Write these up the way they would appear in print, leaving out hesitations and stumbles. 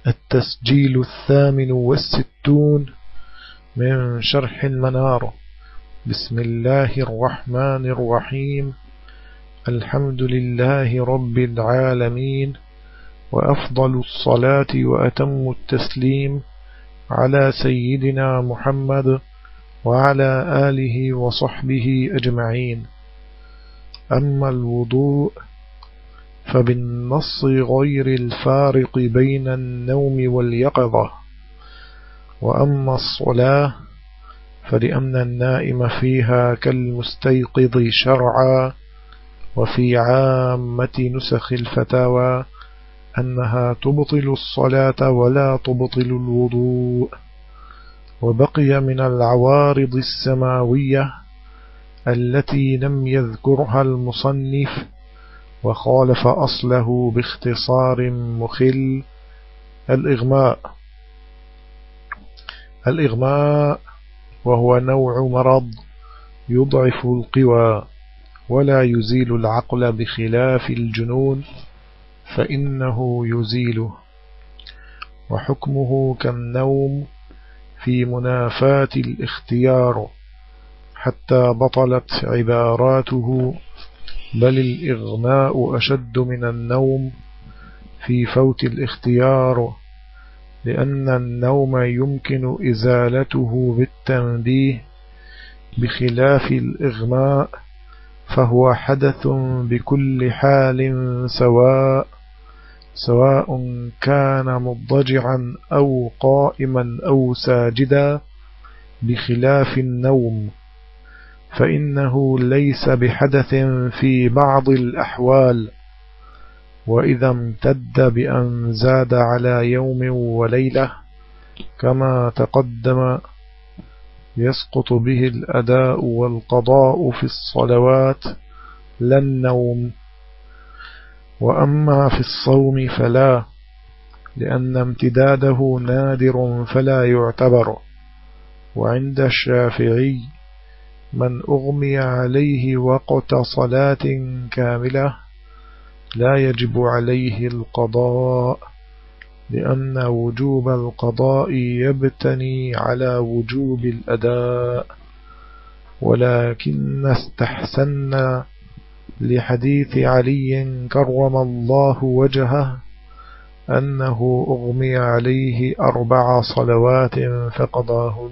التسجيل 68 من شرح المنار. بسم الله الرحمن الرحيم. الحمد لله رب العالمين، وأفضل الصلاة وأتم التسليم على سيدنا محمد وعلى آله وصحبه أجمعين. أما الوضوء فبالنص غير الفارق بين النوم واليقظة، وأما الصلاة فلأن النائم فيها كالمستيقظ شرعا، وفي عامة نسخ الفتاوى أنها تبطل الصلاة ولا تبطل الوضوء. وبقي من العوارض السماوية التي لم يذكرها المصنف وخالف أصله باختصار مخل الإغماء، وهو نوع مرض يضعف القوى ولا يزيل العقل بخلاف الجنون فإنه يزيله، وحكمه كالنوم في منافاة الاختيار، حتى بطلت عباراته: بل الإغماء أشد من النوم في فوت الاختيار، لأن النوم يمكن إزالته بالتنبيه، بخلاف الإغماء فهو حدث بكل حال سواء كان مضجعا أو قائما أو ساجدا، بخلاف النوم فإنه ليس بحدث في بعض الأحوال، وإذا امتد بأن زاد على يوم وليلة كما تقدم يسقط به الأداء والقضاء في الصلوات لا النوم. وأما في الصوم فلا، لأن امتداده نادر فلا يعتبر. وعند الشافعي من أغمي عليه وقت صلاة كاملة لا يجب عليه القضاء، لأن وجوب القضاء يبتني على وجوب الأداء، ولكن استحسن لحديث علي كرم الله وجهه أنه أغمي عليه 4 صلوات فقضاهن.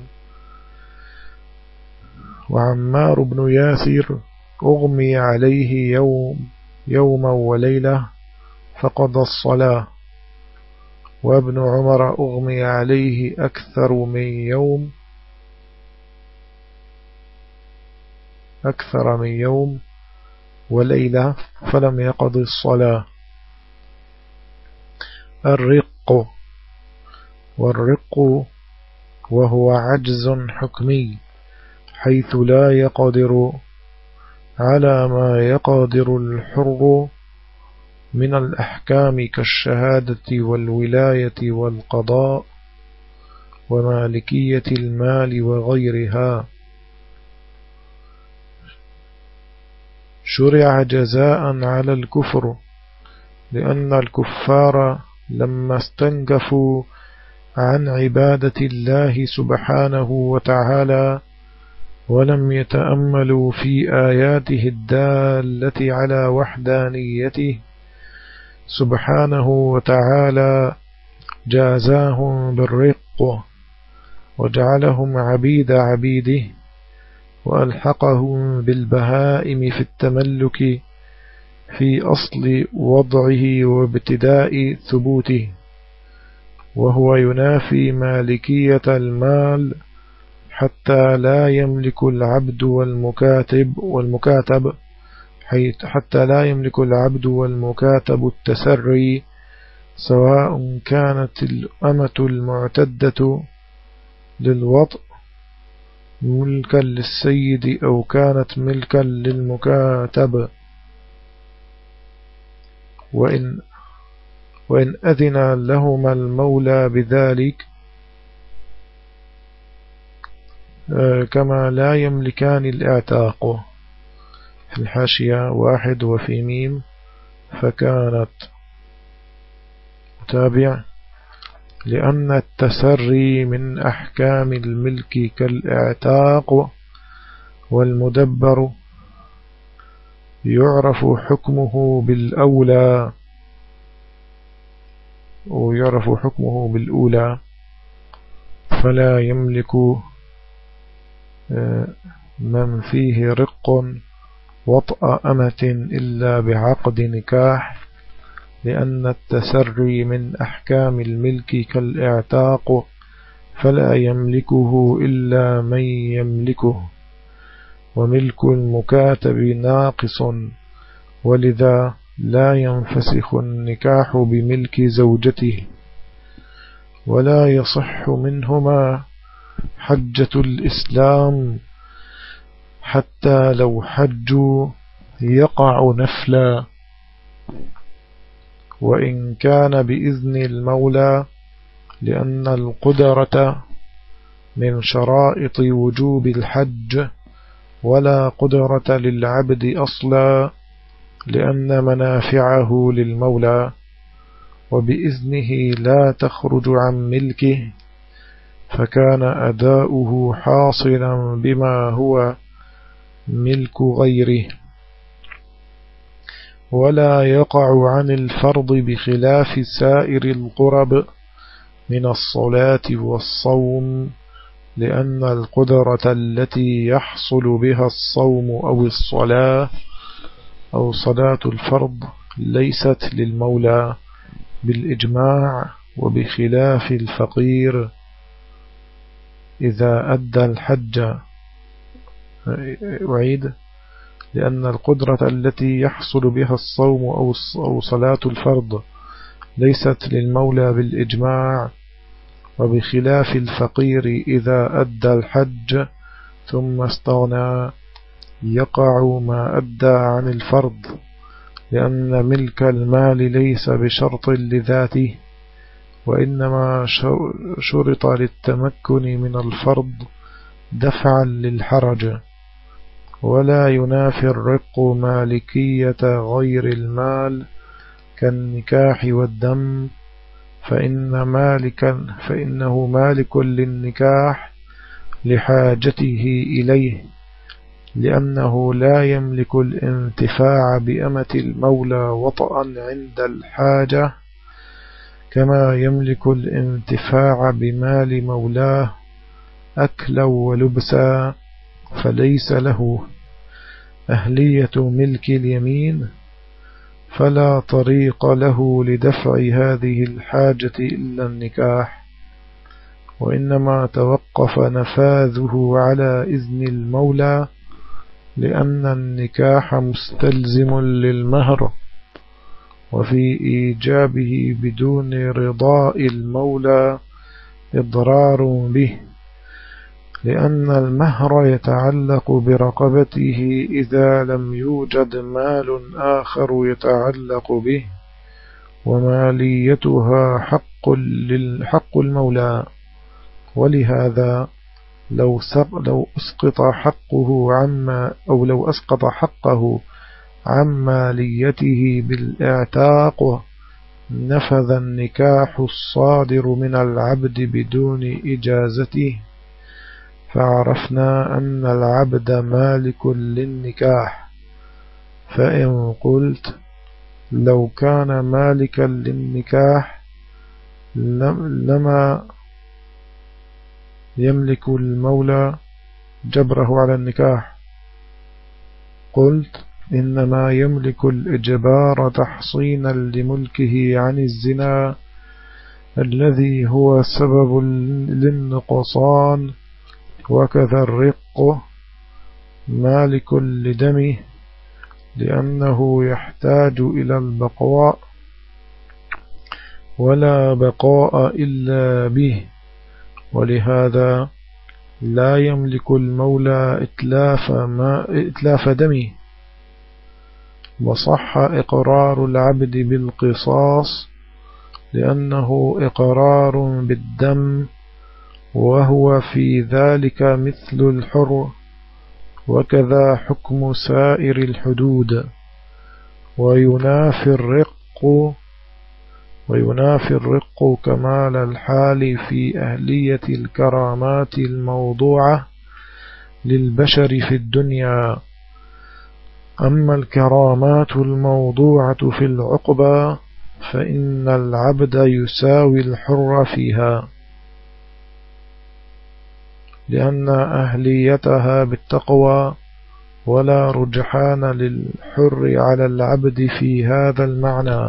وعمار بن ياسر أغمي عليه يوما وليلة فقضى الصلاة. وابن عمر أغمي عليه أكثر من يوم وليلة فلم يقض الصلاة. والرق وهو عجز حكمي، حيث لا يقدر على ما يقدر الحر من الأحكام كالشهادة والولاية والقضاء ومالكية المال وغيرها. شرع جزاء على الكفر، لأن الكفار لما استنكفوا عن عبادة الله سبحانه وتعالى ولم يتأملوا في آياته الدالة على وحدانيته سبحانه وتعالى جازاهم بالرق، وجعلهم عبيد عبيده، وألحقهم بالبهائم في التملك في أصل وضعه وابتداء ثبوته، وهو ينافي مالكية المال، حتى لا يملك العبد والمكاتب التسري، سواء كانت الأمة المعتدة للوطء ملكا للسيد أو كانت ملكا للمكاتب. وإن أذن لهما المولى بذلك، كما لا يملكان الاعتاق. في الحاشية 1 وفي ميم فكانت. تابع. لأن التسري من أحكام الملك كالإعتاق، والمدبر يعرف حكمه بالأولى فلا يملك من فيه رق وطأ أمة إلا بعقد نكاح، لأن التسري من أحكام الملك كالإعتاق فلا يملكه إلا من يملكه، وملك المكاتب ناقص، ولذا لا ينفسخ النكاح بملك زوجته، ولا يصح منهما حجة الإسلام حتى لو حجوا يقع نفلا، وإن كان بإذن المولى، لأن القدرة من شرائط وجوب الحج، ولا قدرة للعبد أصلا، لأن منافعه للمولى، وبإذنه لا تخرج عن ملكه، فكان أداؤه حاصلا بما هو ملك غيره، ولا يقع عن الفرض بخلاف سائر القرب من الصلاة والصوم، لأن القدرة التي يحصل بها الصوم أو الصلاة أو صلاة الفرض ليست للمولى بالإجماع، وبخلاف الفقير إذا أدى الحج. أعيد: لأن القدرة التي يحصل بها الصوم أو صلاة الفرض ليست للمولى بالإجماع، وبخلاف الفقير إذا أدى الحج ثم استغنى يقع ما أدى عن الفرض، لأن ملك المال ليس بشرط لذاته، وإنما شرط للتمكن من الفرض دفعا للحرج، ولا ينافي الرق مالكية غير المال كالنكاح والدم، فإنه مالك للنكاح لحاجته إليه، لأنه لا يملك الانتفاع بأمة المولى وطئا عند الحاجة، كما يملك الانتفاع بمال مولاه أكلا ولبسا، فليس له أهلية ملك اليمين، فلا طريق له لدفع هذه الحاجة إلا النكاح، وإنما توقف نفاذه على إذن المولى، لأن النكاح مستلزم للمهر، وفي إيجابه بدون رضاء المولى إضرار به، لأن المهر يتعلق برقبته إذا لم يوجد مال آخر يتعلق به، وماليتها حق المولى، ولهذا لو أسقط حقه عن ماليته بالإعتاق نفذ النكاح الصادر من العبد بدون إجازته، فعرفنا أن العبد مالك للنكاح. فإن قلت لو كان مالكا للنكاح لما يملك المولى جبره على النكاح، قلت إنما يملك الإجبار تحصينا لملكه عن الزنا الذي هو سبب للنقصان، وكذا الرق مالك لدمه لأنه يحتاج إلى البقاء، ولا بقاء إلا به، ولهذا لا يملك المولى إتلاف دمه. وصح إقرار العبد بالقصاص لأنه إقرار بالدم، وهو في ذلك مثل الحر، وكذا حكم سائر الحدود. وينافي الرق وينافي الرق كمال الحال في أهلية الكرامات الموضوعة للبشر في الدنيا. أما الكرامات الموضوعة في العقبى فإن العبد يساوي الحر فيها، لأن أهليتها بالتقوى، ولا رجحان للحر على العبد في هذا المعنى.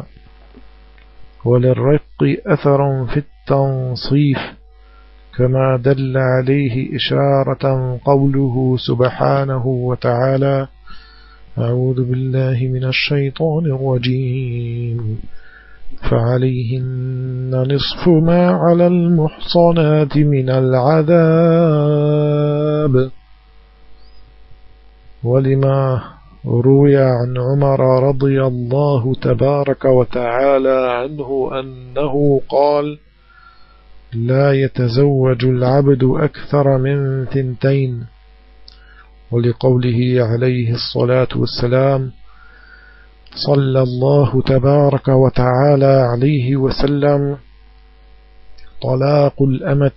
وللرق أثر في التنصيف، كما دل عليه إشارة قوله سبحانه وتعالى: أعوذ بالله من الشيطان الرجيم، فعليهن نصف ما على المحصنات من العذاب. ولما روي عن عمر رضي الله تبارك وتعالى عنه أنه قال: لا يتزوج العبد أكثر من 2. ولقوله عليه الصلاة والسلام: صلى الله تبارك وتعالى عليه وسلم: طلاق الأمة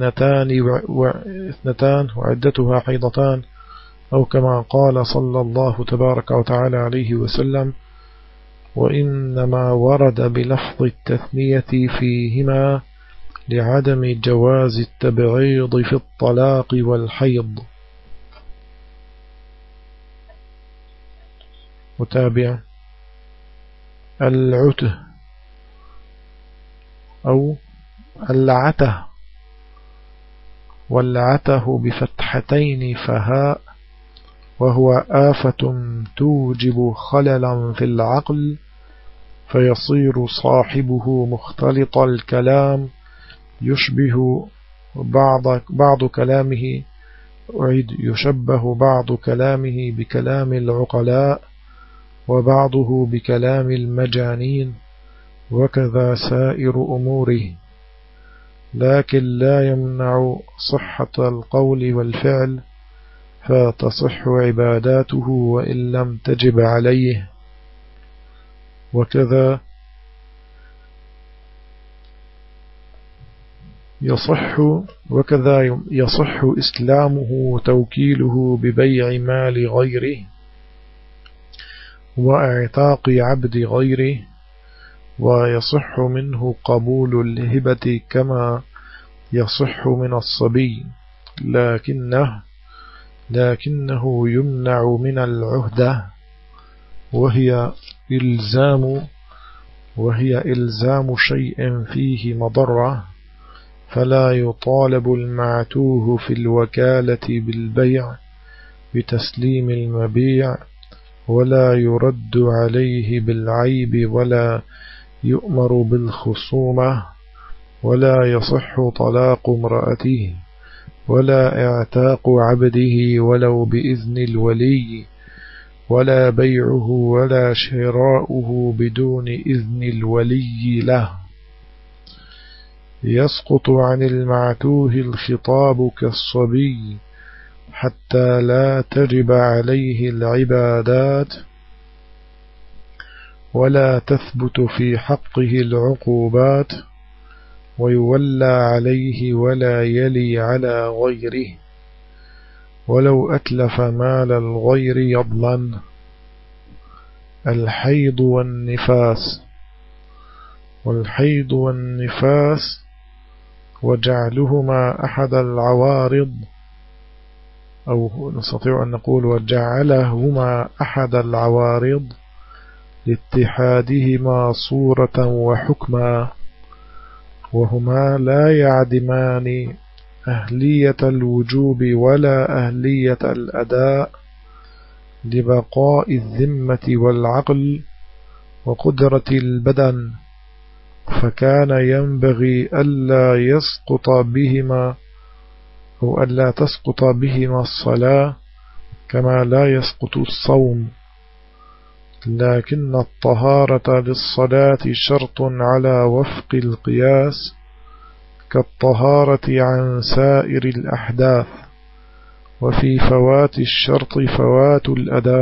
2 وعدتها حيضتان، أو كما قال صلى الله تبارك وتعالى عليه وسلم: وإنما ورد بلفظ التثنية فيهما لعدم جواز التبعيض في الطلاق والحيض. متابع: العته أو العته، والعته بفتحتين فهاء، وهو آفة توجب خللا في العقل، فيصير صاحبه مختلط الكلام، يشبه بعض كلامه يشبه بعض كلامه بكلام العقلاء، وبعضه بكلام المجانين، وكذا سائر أموره، لكن لا يمنع صحة القول والفعل، فتصح عباداته وإن لم تجب عليه. وكذا يصح إسلامه وتوكيله ببيع مال غيره وإعتاق عبد غيره، ويصح منه قبول الهبة كما يصح من الصبي، لكنه يمنع من العهدة، وهي إلزام شيء فيه مضرة، فلا يطالب المعتوه في الوكالة بالبيع بتسليم المبيع، ولا يرد عليه بالعيب، ولا يؤمر بالخصومة، ولا يصح طلاق امرأته، ولا اعتاق عبده ولو بإذن الولي، ولا بيعه ولا شراؤه بدون إذن الولي له. يسقط عن المعتوه الخطاب كالصبي حتى لا تجب عليه العبادات، ولا تثبت في حقه العقوبات، ويولى عليه ولا يلي على غيره، ولو أتلف مال الغير يضمن. الحيض والنفاس. والحيض والنفاس وجعلهما أحد العوارض، أو نستطيع أن نقول وجعلهما أحد العوارض لاتحادهما صورة وحكما، وهما لا يعدمان أهلية الوجوب ولا أهلية الأداء، لبقاء الذمة والعقل وقدرة البدن، فكان ينبغي ألا تسقط بهما الصلاة، كما لا يسقط الصوم، لكن الطهارة للصلاة شرط على وفق القياس، كالطهارة عن سائر الأحداث، وفي فوات الشرط فوات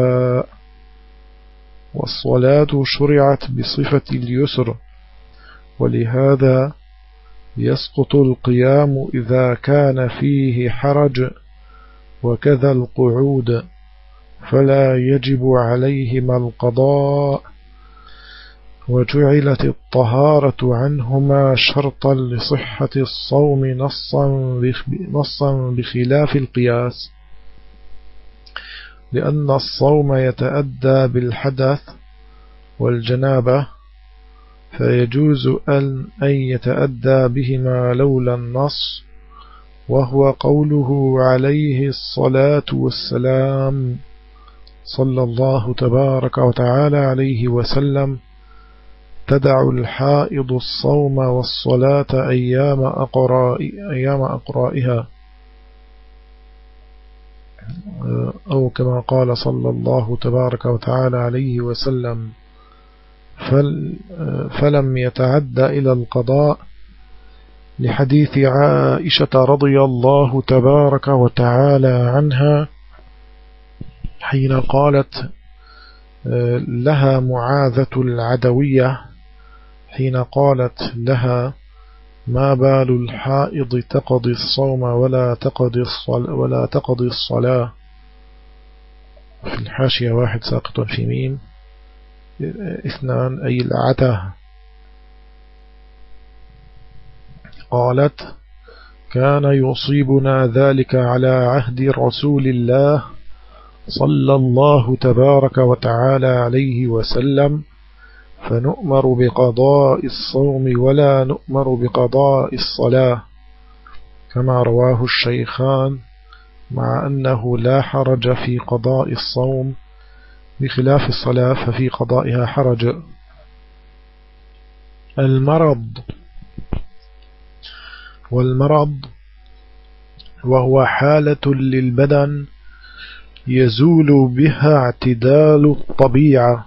الأداء. والصلاة شرعت بصفة اليسر، ولهذا يسقط القيام إذا كان فيه حرج، وكذا القعود، فلا يجب عليهما القضاء. وجعلت الطهارة عنهما شرطا لصحة الصوم نصا بخلاف القياس، لأن الصوم يتأدى بالحدث والجنابة، فيجوز أن يتأدى بهما لولا النص، وهو قوله عليه الصلاة والسلام صلى الله تبارك وتعالى عليه وسلم: تدع الحائض الصوم والصلاة أيام أقرائها، أو كما قال صلى الله تبارك وتعالى عليه وسلم: فلم يتعد إلى القضاء، لحديث عائشة رضي الله تبارك وتعالى عنها حين قالت لها معاذة العدوية، حين قالت لها: ما بال الحائض تقضي الصوم ولا تقضي الصلاة. في الحاشية 1 ساقط في ميم، 2 أي العته. قالت: كان يصيبنا ذلك على عهد رسول الله صلى الله تبارك وتعالى عليه وسلم، فنؤمر بقضاء الصوم ولا نؤمر بقضاء الصلاة، كما رواه الشيخان، مع أنه لا حرج في قضاء الصوم بخلاف الصلاة، ففي قضائها حرج. والمرض وهو حالة للبدن يزول بها اعتدال الطبيعة،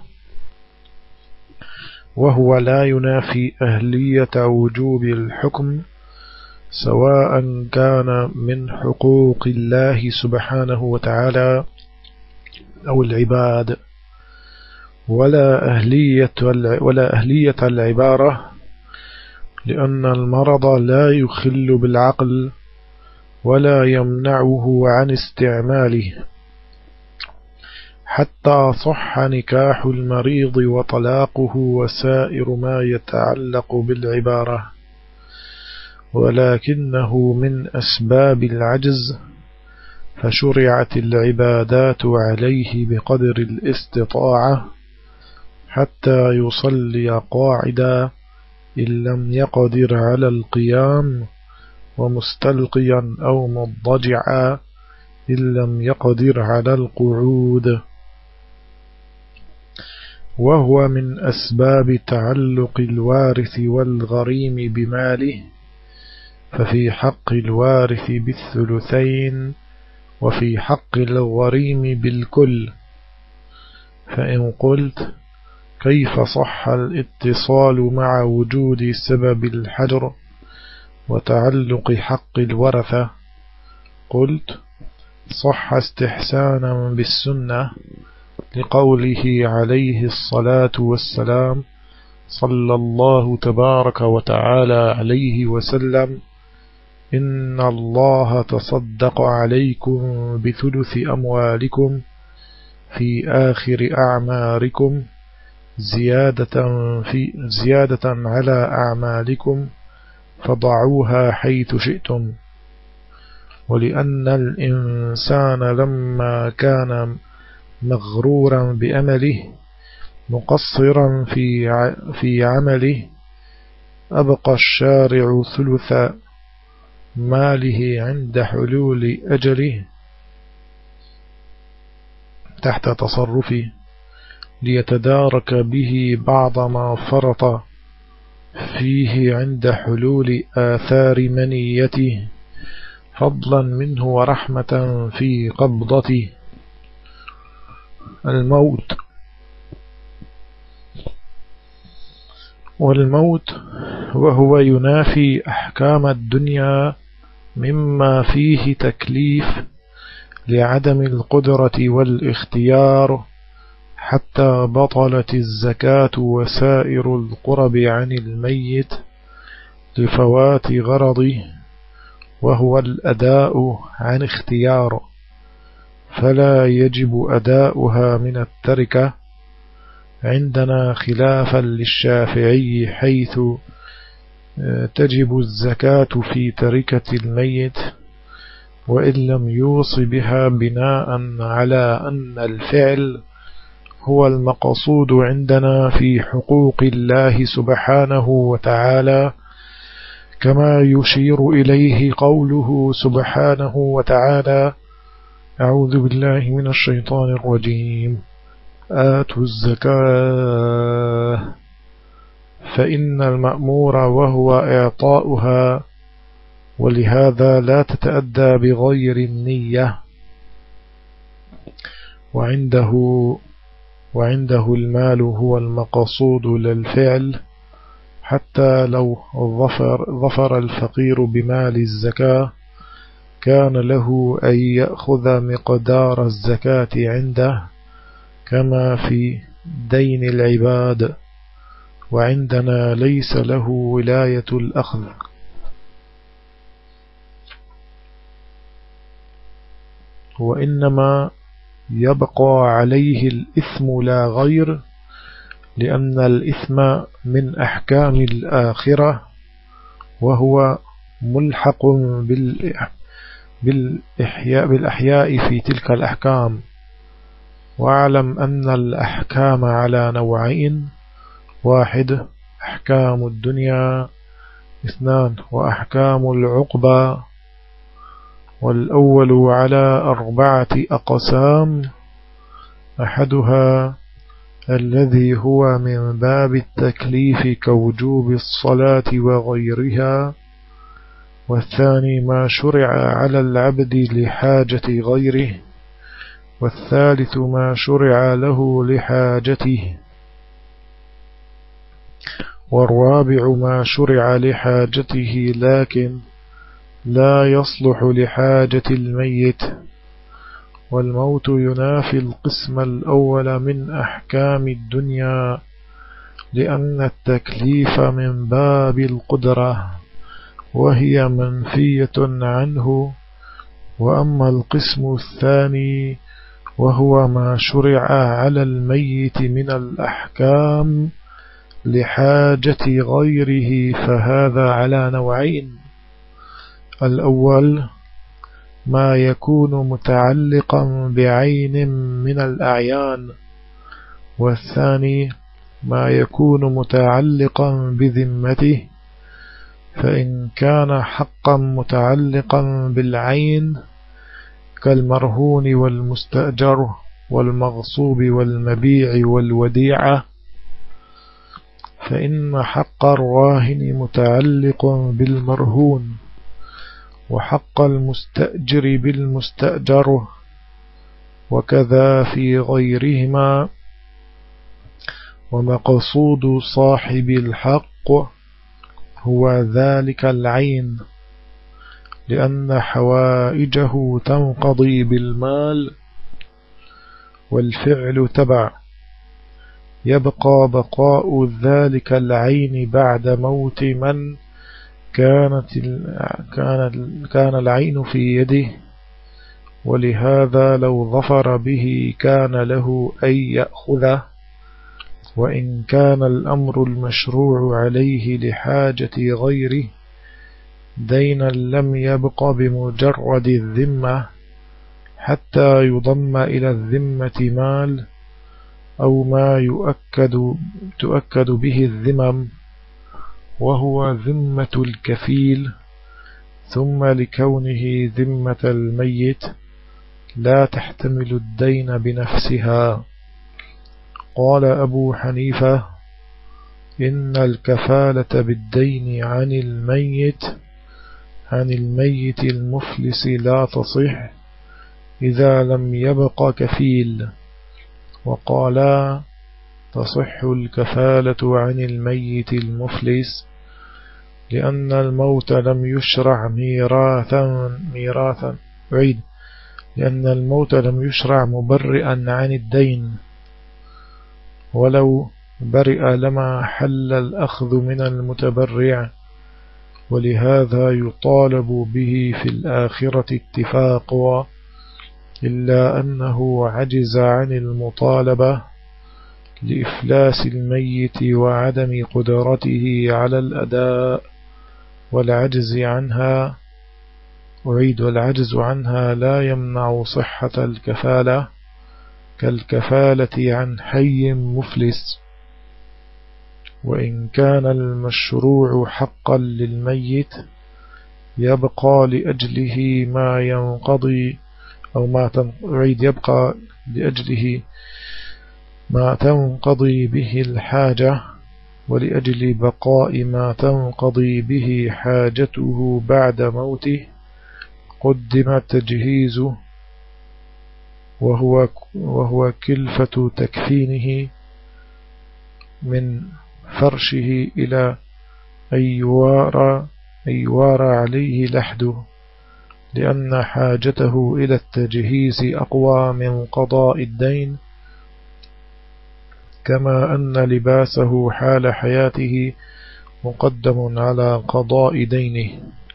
وهو لا ينافي أهلية وجوب الحكم، سواء كان من حقوق الله سبحانه وتعالى أو العباد، ولا أهلية العبارة، لأن المرض لا يخل بالعقل ولا يمنعه عن استعماله، حتى صح نكاح المريض وطلاقه وسائر ما يتعلق بالعبارة، ولكنه من أسباب العجز، فشرعت العبادات عليه بقدر الاستطاعة، حتى يصلي قاعدا إن لم يقدر على القيام، ومستلقيا أو مضجعا إن لم يقدر على القعود. وهو من أسباب تعلق الوارث والغريم بماله، ففي حق الوارث بالثلثين، وفي حق الغريم بالكل. فإن قلت: كيف صح الاتصال مع وجود سبب الحجر وتعلق حق الورثة؟ قلت: صح استحسانا بالسنة، لقوله عليه الصلاة والسلام صلى الله تبارك وتعالى عليه وسلم: إن الله تصدق عليكم بثلث أموالكم في آخر أعماركم، زيادة على أعمالكم، فضعوها حيث شئتم. ولأن الإنسان لما كان مغرورا بأمله مقصرا في عمله، أبقى الشارع ثلث ماله عند حلول أجله تحت تصرفه، ليتدارك به بعض ما فرط فيه عند حلول آثار منيته، فضلا منه ورحمة في قبضته. والموت وهو ينافي أحكام الدنيا، مما فيه تكليف لعدم القدرة والاختيار، حتى بطلت الزكاة وسائر القرب عن الميت لفوات غرضه، وهو الأداء عن اختيار، فلا يجب أداؤها من التركة عندنا، خلافا للشافعي حيث تجب الزكاة في تركة الميت وإن لم يوص بها، بناء على أن الفعل هو المقصود عندنا في حقوق الله سبحانه وتعالى، كما يشير إليه قوله سبحانه وتعالى: أعوذ بالله من الشيطان الرجيم: آتوا الزكاة، فإن المأمور وهو إعطاؤها، ولهذا لا تتأدى بغير النية. وعنده المال هو المقصود للفعل، حتى لو ظفر الفقير بمال الزكاة كان له أن يأخذ مقدار الزكاة عنده، كما في دين العباد، وعندنا ليس له ولاية الأخذ. وإنما يبقى عليه الإثم لا غير، لأن الإثم من أحكام الآخرة، وهو ملحق بالأحياء في تلك الأحكام. واعلم أن الأحكام على نوعين: 1 أحكام الدنيا، 2 وأحكام العقبى. والأول على 4 أقسام: أحدها الذي هو من باب التكليف كوجوب الصلاة وغيرها، والثاني ما شرع على العبد لحاجة غيره، والثالث ما شرع له لحاجته، والرابع ما شرع لحاجته لكن لا يصلح لحاجة الميت. والموت ينافي القسم الأول من أحكام الدنيا، لأن التكليف من باب القدرة وهي منفية عنه. وأما القسم الثاني وهو ما شرع على الميت من الأحكام لحاجة غيره، فهذا على نوعين: الأول ما يكون متعلقا بعين من الأعيان، والثاني ما يكون متعلقا بذمته. فإن كان حقا متعلقا بالعين كالمرهون والمستأجر والمغصوب والمبيع والوديعة، فإن حق الراهن متعلق بالمرهون، وحق المستأجر بالمستأجر، وكذا في غيرهما. ومقصود صاحب الحق هو ذلك العين، لأن حوائجه تنقضي بالمال، والفعل تبع، يبقى بقاء ذلك العين بعد موت من كان العين في يده، ولهذا لو ظفر به كان له أن يأخذه، وإن كان الأمر المشروع عليه لحاجة غيره دينا لم يبق بمجرد الذمة حتى يضم إلى الذمة مال أو ما تؤكد به الذمم، وهو ذمة الكفيل، ثم لكونه ذمة الميت لا تحتمل الدين بنفسها. قال أبو حنيفة: إن الكفالة بالدين عن الميت المفلس لا تصح إذا لم يبق كفيل. وقالا: تصح الكفالة عن الميت المفلس لأن الموت لم يشرع لأن الموت لم يشرع مبرئا عن الدين، ولو برئ لما حل الأخذ من المتبرع، ولهذا يطالب به في الآخرة اتفاقا، إلا أنه عجز عن المطالبة لإفلاس الميت وعدم قدرته على الأداء، والعجز عنها لا يمنع صحة الكفالة كالكفالة عن حي مفلس. وإن كان المشروع حقا للميت يبقى لأجله ما ينقضي يبقى لأجله ما تنقضي به الحاجة، ولأجل بقاء ما تنقضي به حاجته بعد موته قدم تجهيزه، وهو كلفة تكفينه من فرشه إلى أن يوارى عليه لحده، لأن حاجته إلى التجهيز أقوى من قضاء الدين، كما أن لباسه حال حياته مقدم على قضاء دينه.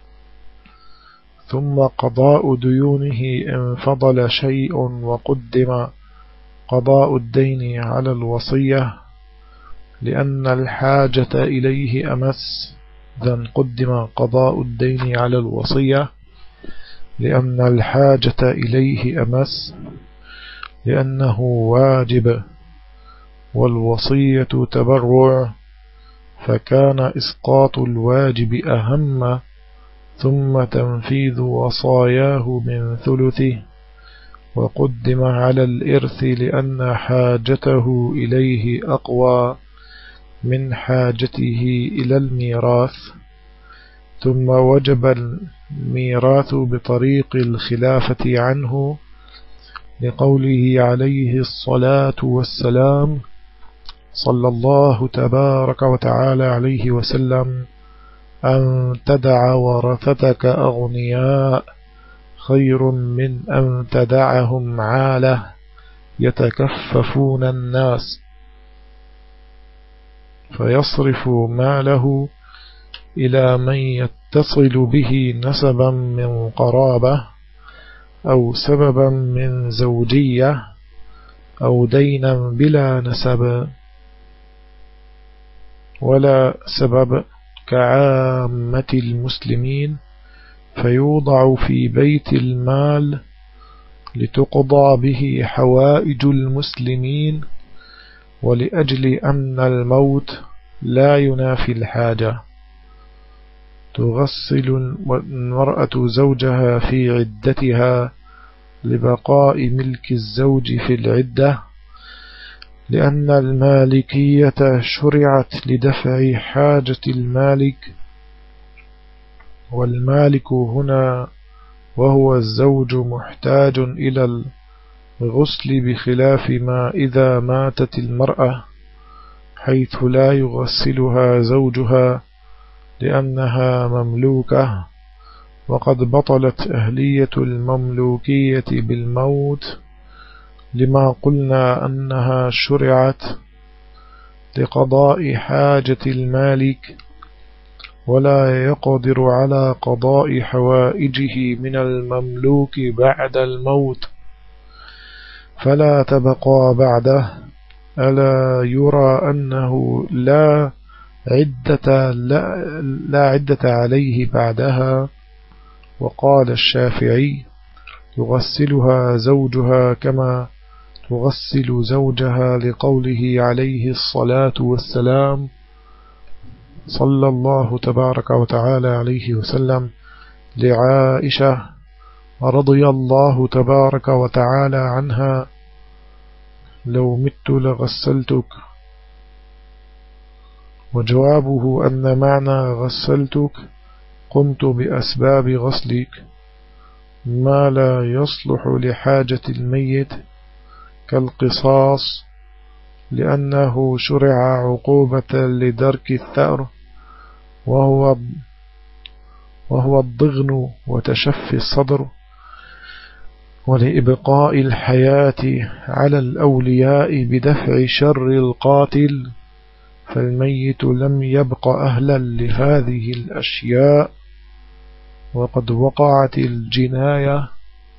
ثم قضاء ديونه إن فضل شيء وقدم قضاء الدين على الوصية لأن الحاجة إليه أمس، قدم قضاء الدين على الوصية لأن الحاجة إليه أمس لأنه واجب، والوصية تبرع، فكان إسقاط الواجب أهم، ثم تنفيذ وصاياه من ثلثه، وقدم على الإرث لأن حاجته إليه أقوى من حاجته إلى الميراث. ثم وجب الميراث بطريق الخلافة عنه، لقوله عليه الصلاة والسلام صلى الله تبارك وتعالى عليه وسلم: أن تدع ورثتك أغنياء خير من أن تدعهم عالة يتكففون الناس، فيصرف ماله إلى من يتصل به نسبا من قرابة، أو سببا من زوجية، أو دينا بلا نسب ولا سبب كعامة المسلمين، فيوضع في بيت المال لتقضى به حوائج المسلمين، ولأجل أن الموت لا ينافي الحاجة. تغسل المرأة زوجها في عدتها لبقاء ملك الزوج في العدة، لأن المالكية شرعت لدفع حاجة المالك، والمالك هنا وهو الزوج محتاج إلى الغسل، بخلاف ما إذا ماتت المرأة، حيث لا يغسلها زوجها لأنها مملوكة، وقد بطلت أهلية المملوكية بالموت، لما قلنا أنها شرعت لقضاء حاجة المالك، ولا يقدر على قضاء حوائجه من المملوك بعد الموت، فلا تبقى بعده. ألا يرى أنه لا عدة عليه بعدها. وقال الشافعي: يغسلها زوجها كما تغسل زوجها، لقوله عليه الصلاة والسلام صلى الله تبارك وتعالى عليه وسلم لعائشة رضي الله تبارك وتعالى عنها: لو مت لغسلتك. وجوابه أن معنى غسلتك قمت بأسباب غسلك، ما لا يصلح لحاجة الميت كالقصاص، لأنه شرع عقوبة لدرك الثأر، وهو الضغن وتشفي الصدر، ولإبقاء الحياة على الأولياء بدفع شر القاتل، فالميت لم يبق أهلا لهذه الأشياء، وقد وقعت الجناية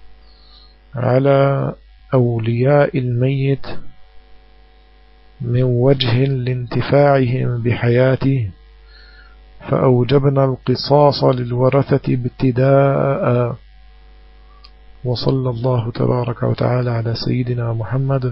على أولياء الميت من وجه لانتفاعهم بحياته، فأوجبنا القصاص للورثة ابتداء. وصلى الله تبارك وتعالى على سيدنا محمد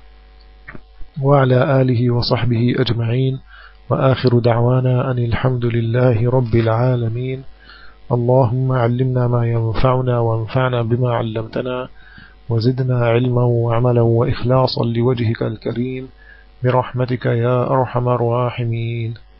وعلى آله وصحبه أجمعين، وآخر دعوانا أن الحمد لله رب العالمين. اللهم علمنا ما ينفعنا وانفعنا بما علمتنا، وزدنا علما وعملا وإخلاصا لوجهك الكريم برحمتك يا أرحم الراحمين.